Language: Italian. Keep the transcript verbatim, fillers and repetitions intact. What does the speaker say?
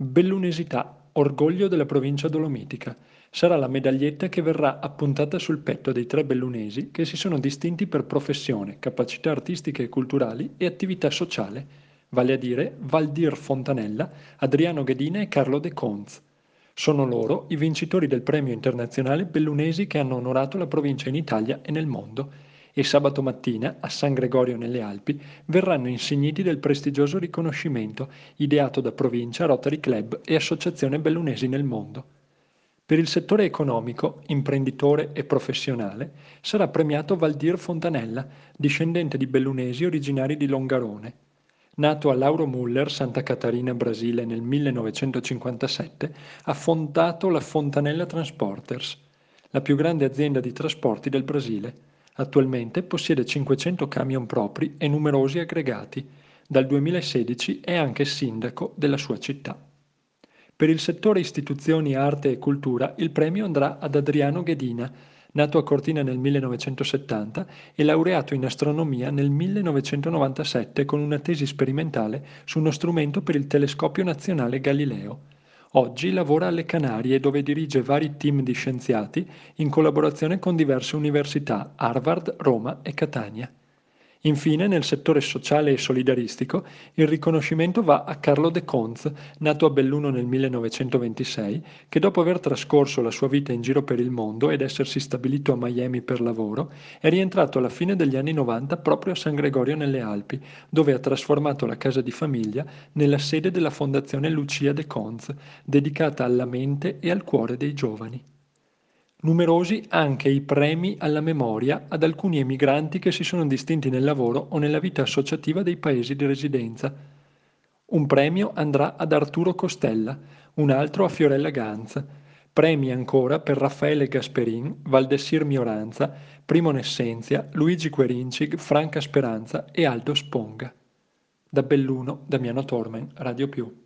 Bellunesità, orgoglio della provincia dolomitica. Sarà la medaglietta che verrà appuntata sul petto dei tre bellunesi che si sono distinti per professione, capacità artistiche e culturali e attività sociale, vale a dire Valdir Fontanella, Adriano Ghedina e Carlo De Conz. Sono loro i vincitori del premio internazionale Bellunesi che hanno onorato la provincia in Italia e nel mondo e sabato mattina, a San Gregorio nelle Alpi, verranno insigniti del prestigioso riconoscimento ideato da Provincia, Rotary Club e Associazione Bellunesi nel mondo. Per il settore economico, imprenditore e professionale, sarà premiato Valdir Fontanella, discendente di bellunesi originari di Longarone. Nato a Lauro Muller, Santa Catarina, Brasile nel millenovecentocinquantasette, ha fondato la Fontanella Transporters, la più grande azienda di trasporti del Brasile. Attualmente possiede cinquecento camion propri e numerosi aggregati. Dal duemilasedici è anche sindaco della sua città. Per il settore istituzioni, arte e cultura il premio andrà ad Adriano Ghedina, nato a Cortina nel millenovecentosettanta e laureato in astronomia nel millenovecentonovantasette con una tesi sperimentale su uno strumento per il telescopio nazionale Galileo. Oggi lavora alle Canarie dove dirige vari team di scienziati in collaborazione con diverse università, Harvard, Roma e Catania. Infine, nel settore sociale e solidaristico, il riconoscimento va a Carlo De Conz, nato a Belluno nel millenovecentoventisei, che dopo aver trascorso la sua vita in giro per il mondo ed essersi stabilito a Miami per lavoro, è rientrato alla fine degli anni novanta proprio a San Gregorio nelle Alpi, dove ha trasformato la casa di famiglia nella sede della Fondazione Lucia De Conz, dedicata alla mente e al cuore dei giovani. Numerosi anche i premi alla memoria ad alcuni emigranti che si sono distinti nel lavoro o nella vita associativa dei paesi di residenza. Un premio andrà ad Arturo Costella, un altro a Fiorella Ganz. Premi ancora per Raffaele Gasperin, Valdessir Mioranza, Primo Nessenzia, Luigi Querincig, Franca Speranza e Aldo Sponga. Da Belluno, Damiano Tormen, Radio Più.